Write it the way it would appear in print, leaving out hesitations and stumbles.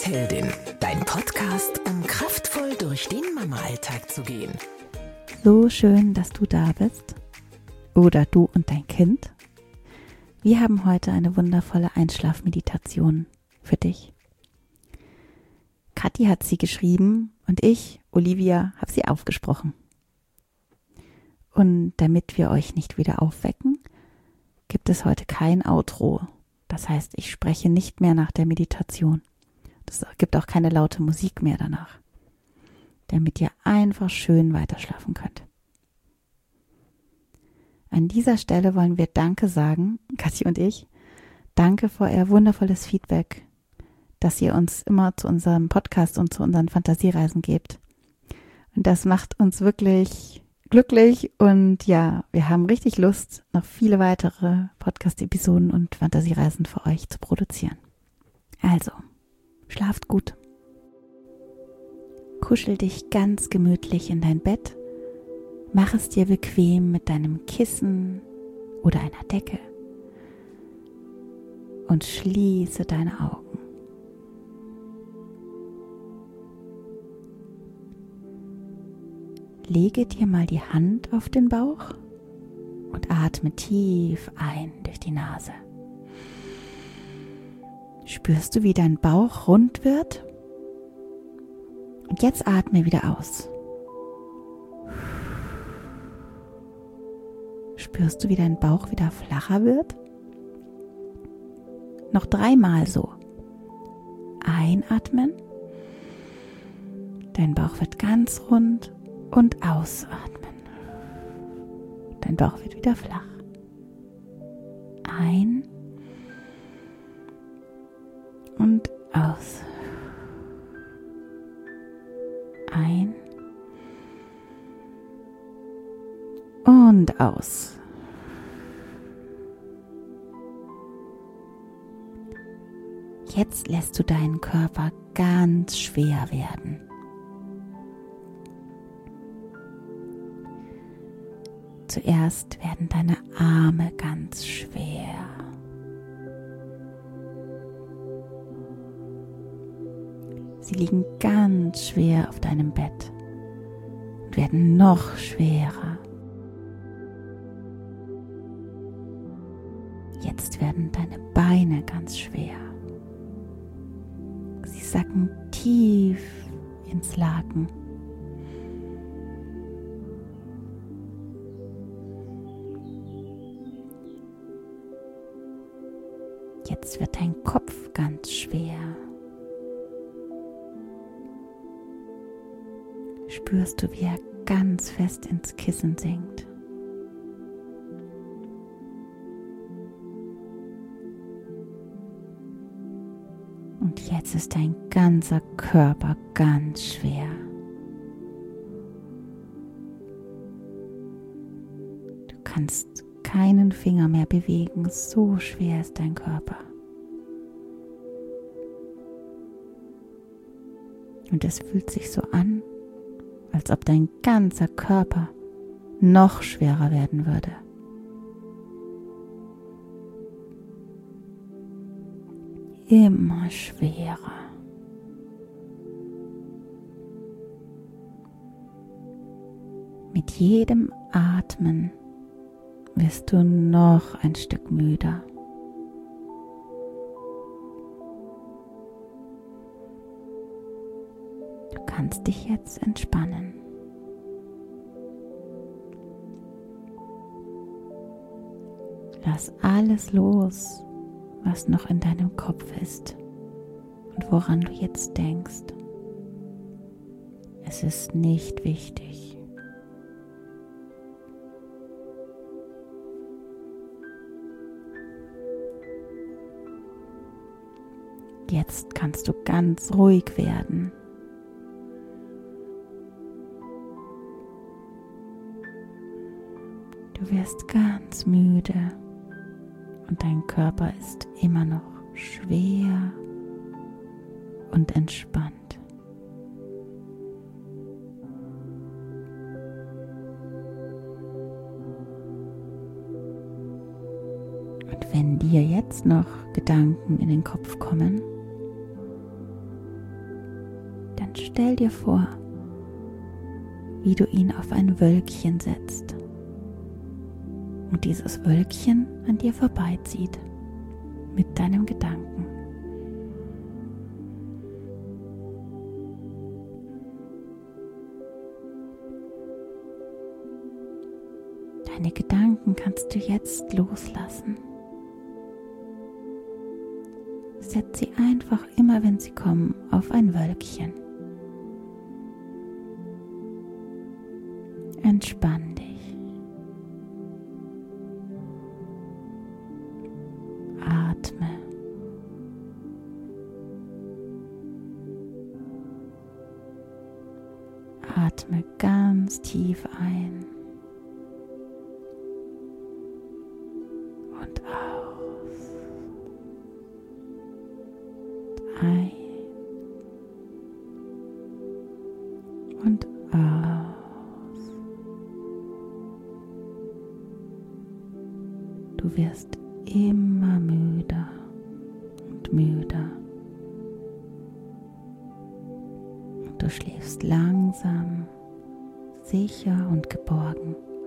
Mama-Heldin, dein Podcast, um kraftvoll durch den Mama-Alltag zu gehen. So schön, dass du da bist. Oder du und dein Kind. Wir haben heute eine wundervolle Einschlafmeditation für dich. Kathi hat sie geschrieben und ich, Olivia, habe sie aufgesprochen. Und damit wir euch nicht wieder aufwecken, gibt es heute kein Outro. Das heißt, ich spreche nicht mehr nach der Meditation. Es gibt auch keine laute Musik mehr danach, damit ihr einfach schön weiterschlafen könnt. An dieser Stelle wollen wir Danke sagen, Kathi und ich. Danke für euer wundervolles Feedback, das ihr uns immer zu unserem Podcast und zu unseren Fantasiereisen gebt. Und das macht uns wirklich glücklich und ja, wir haben richtig Lust, noch viele weitere Podcast-Episoden und Fantasiereisen für euch zu produzieren. Also, schlaft gut. Kuschel dich ganz gemütlich in dein Bett. Mach es dir bequem mit deinem Kissen oder einer Decke und schließe deine Augen. Lege dir mal die Hand auf den Bauch und atme tief ein durch die Nase. Spürst du, wie dein Bauch rund wird? Und jetzt atme wieder aus. Spürst du, wie dein Bauch wieder flacher wird? Noch 3-mal so. Einatmen. Dein Bauch wird ganz rund. Und ausatmen. Dein Bauch wird wieder flach. Ein und aus. Ein und aus. Jetzt lässt du deinen Körper ganz schwer werden. Zuerst werden deine Arme ganz schwer. Sie liegen ganz schwer auf deinem Bett und werden noch schwerer. Jetzt werden deine Beine ganz schwer. Sie sacken tief ins Laken. Jetzt wird dein Kopf ganz schwer. Spürst du, wie er ganz fest ins Kissen sinkt. Und jetzt ist dein ganzer Körper ganz schwer. Du kannst keinen Finger mehr bewegen, so schwer ist dein Körper. Und es fühlt sich so an, als ob dein ganzer Körper noch schwerer werden würde. Immer schwerer. Mit jedem Atmen wirst du noch ein Stück müder. Du kannst dich jetzt entspannen. Lass alles los, was noch in deinem Kopf ist und woran du jetzt denkst. Es ist nicht wichtig. Jetzt kannst du ganz ruhig werden. Du wirst ganz müde und dein Körper ist immer noch schwer und entspannt. Und wenn dir jetzt noch Gedanken in den Kopf kommen, jetzt stell dir vor, wie du ihn auf ein Wölkchen setzt und dieses Wölkchen an dir vorbeizieht mit deinem Gedanken. Deine Gedanken kannst du jetzt loslassen. Setz sie einfach immer, wenn sie kommen, auf ein Wölkchen. Entspann dich. Atme. Atme ganz tief ein und aus. Ein und aus. Du wirst immer müder und müder. Und du schläfst langsam, sicher und geborgen